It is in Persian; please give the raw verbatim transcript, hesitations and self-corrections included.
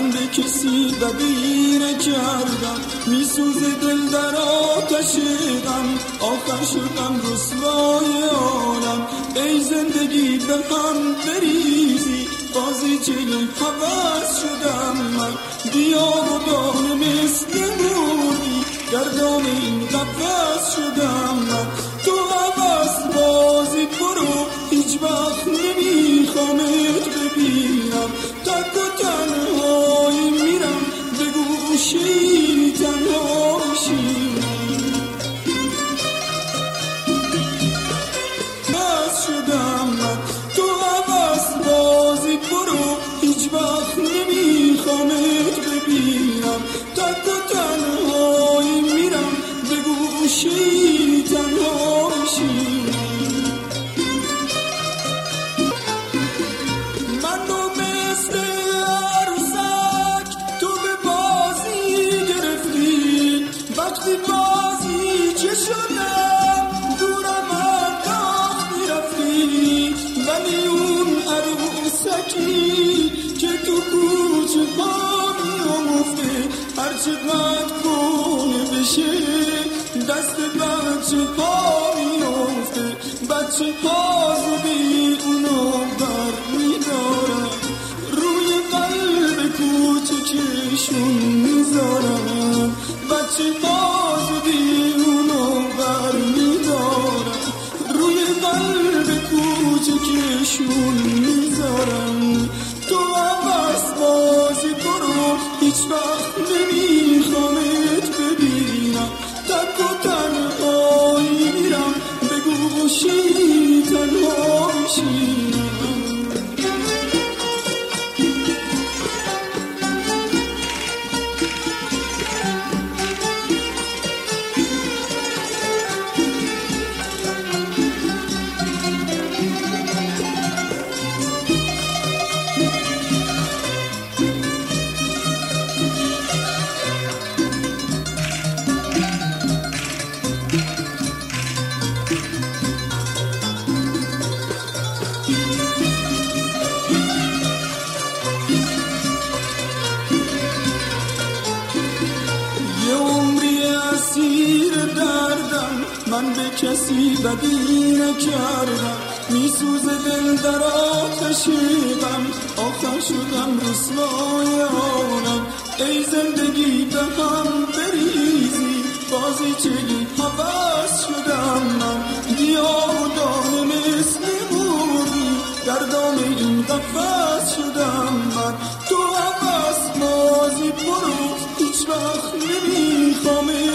من به کسی بدی نکردم، میسوزه دل در آتش غم، آخر شدم رسوای عالم. ای زندگی به هم بریزی، بازی چنین هوس شدم من، بیا و دانه مثل موری، گردان این قفس شدم من. تو هوس بازی برو، هیچ وقت نمیخوامت ببینم، تک و تنهایی میرم، به گوشی تنها میشینم. بس شدم من، تو هوس بازی برو، هیچ وقت نمیخوامت ببینم، تک و تنهایی میرم، به گوشی تنها میشینم. من رو مثل عروسک تو به بازی گرفتی، وقتی بازی چه شدم دورم انداختی رفتی، ولی اون عروسکی که تو کوچه پا میامفته، هرچه قد کنه بشه دست بچه پا میافته، بچه پازو بی اونو بر میدارم، روی قلب کوچکشون میذارم، بچه پازو بی اونو بر میدارم، روی قلب کوچکشون میذارم. تو عوض بازی برو، هیچ وقت نمیخوامت ببینم، تک و تنهایی میرم، به گوشی تنها میشینم. من به کسی بدی نکردم، میسوزه دل در آتش غم، آخر شدم رسوای عالم. ای زندگی به هم بریزی، بازی چنین هوس شدم من، بیا و دانه مثل موری، گردان این قفس شدم من. تو هوس بازی برو، هیچ وقت نمیخوامه